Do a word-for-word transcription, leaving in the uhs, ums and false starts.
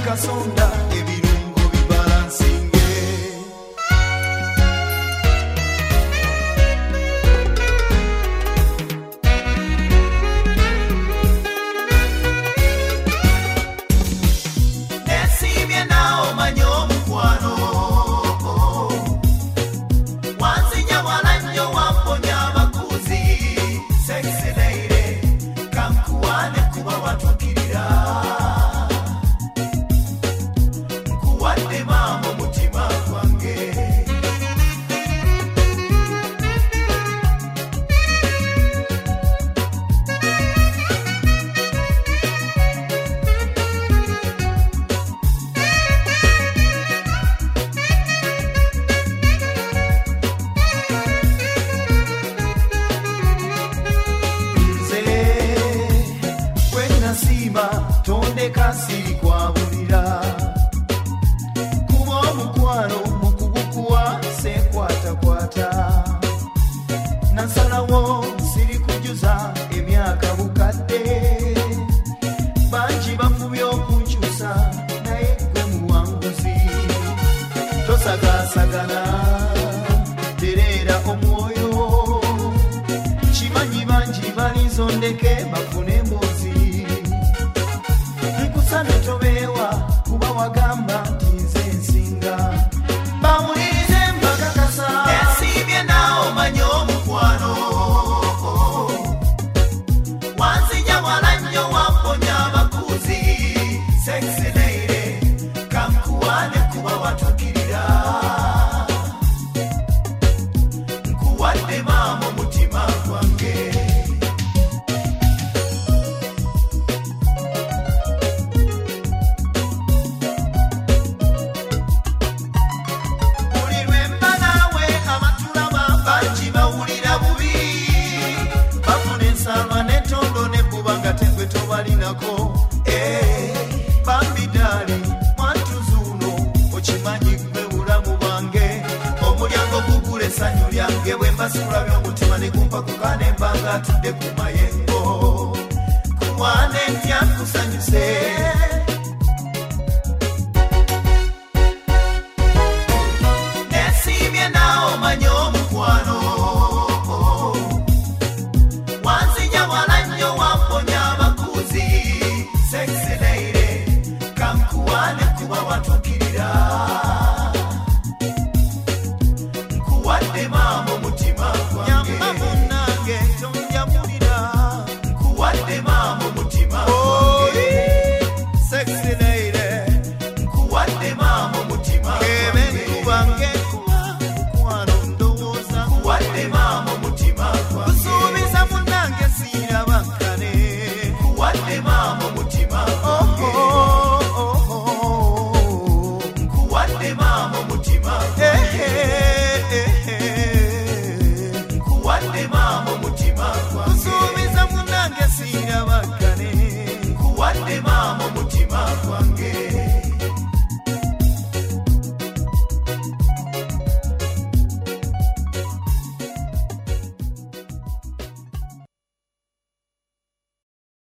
kasonda ebirungo bibalansinge. Nesimye nao manyo mukwano wanzinya walanyo wamponya bakuzi sexy lady kamkuwane kuba watukirira nkuwadde mama mutima gwange. Tondeka siri kwabulira kuba omukwano mukubukuwa sekwatakwata nasalawo siri kujuza emyaka bukadde bangi bafubye okunkyusa naye gwe muwanguzi tosagasagana tereera omwoyo kimanyi bangi balizondeke bafune emboozi kusana tobewa kuba wagamba nti nze nsinga bawulirize mbakakasa esibye nao manyo omukwano wanzinya walanyo wamponya bakuzi sexy lady kamkuwane kuba watukirira nkuwadde mama mutima gwange. Tobalinako eh bambi dali mwantuzuno okimanyi gwe bulamu bwange omulyango gugule sanyu lyange bwe mbasula by'omutima ne kumpa kukane mbanga tudde kumaye